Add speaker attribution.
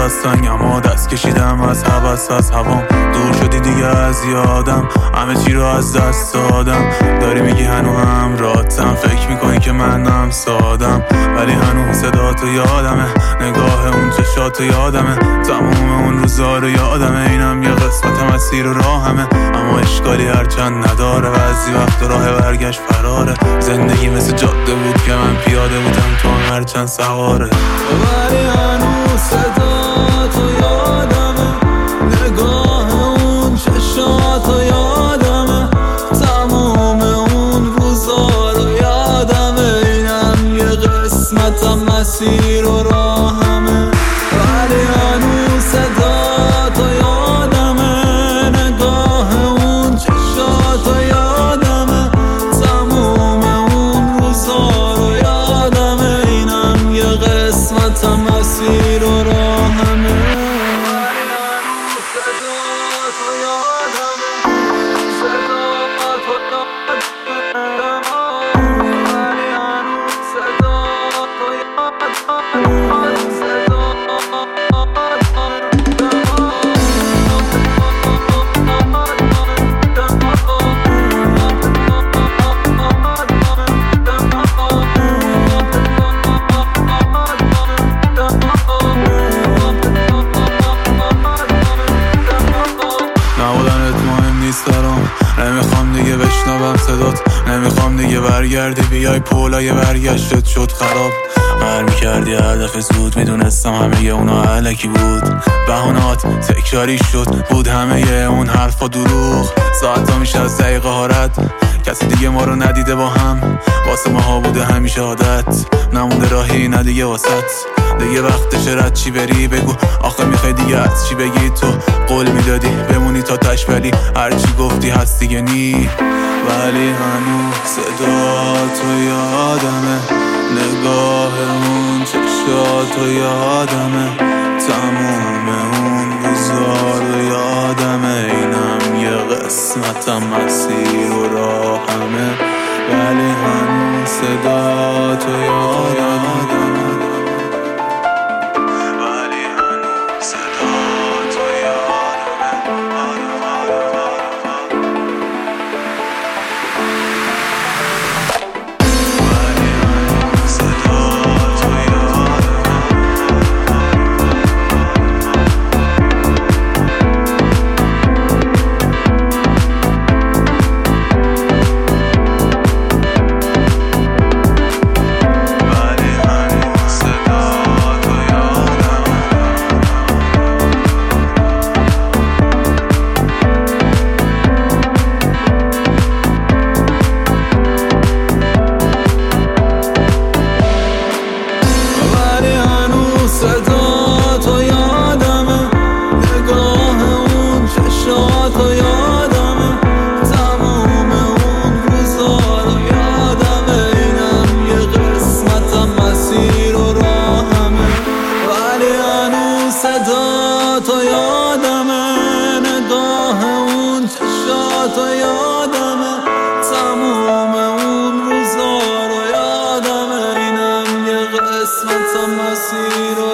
Speaker 1: از سنگم و دست کشیدم از هوس از هوام. دور شدی دیگه از یادم، همه چی رو از دست دادم. داری میگی هنو همراهتم، فکر میکنی که منم سادم، ولی هنو صدا تو یادمه، نگاه اون چشات یادمه، تموم اون روزا رو یادمه. اینم یه قسمت مسیر و راهمه، اما اشکالی هرچند نداره. بعضی وقت راه برگشت فراره، زندگی مثل جاده بود که من پیاده بودم، تو هرچند سواره.
Speaker 2: ولی هنوز صدا تو یادمه، نگاه اون چشات تو یادمه، تموم اون روزا رو یادمه. اینم یه قسمت مسیر و راهمه. ولی هنوز صدا تو یادمه، نگاه اون چشات تو یادمه، تموم اون روزا رو یادمه. اینم یه قسمت مسیر و راهمه. ولی هنوز صدا تو یادمه، صدا تو یادمه، ولی هنوز صدا تو یادمه، صدا
Speaker 1: نبودنت مهم نیست برام، نمیخوام دیگه بشنوم صدات، نمیخوام دیگه برگردی بیای پولای برگشتت شد خراب. برمیکردی هر دفعه زود، میدونستم همه اونا علکی بود، بهانات تکراری شد، بود همه اون حرفا دروغ. ساعتا میشه از دقیقه ها رد، کسی دیگه ما رو ندیده با هم، واسه ماها بوده همیشه عادت، نمونده راهی نه دیگه واسط. دیگه وقتشه رد چی بری بگو، آخه میخوای دیگه از چی بگی؟ تو قول میدادی بمونی تا تش، ولی هرچی گفتی هست دیگه نی. ولی هنوز صدا تو یادمه، نگاه اون چشات تو یادمه، تموم اون روزا رو یادمه. اینم یه قسمت مسیر و راهمه. ولی هنوز صدا تو یادمه. صدا تو یادمه، نگاه اون چشات تو یادمه، تموم اون روزا رو یادمه. اینم یه قسمت مسیر و راهمه. ولی هنوز صدا تو یادمه، نگاه اون چشات تو یادمه، تموم اون روزا رو یادمه. اینم یه قسمت مسیر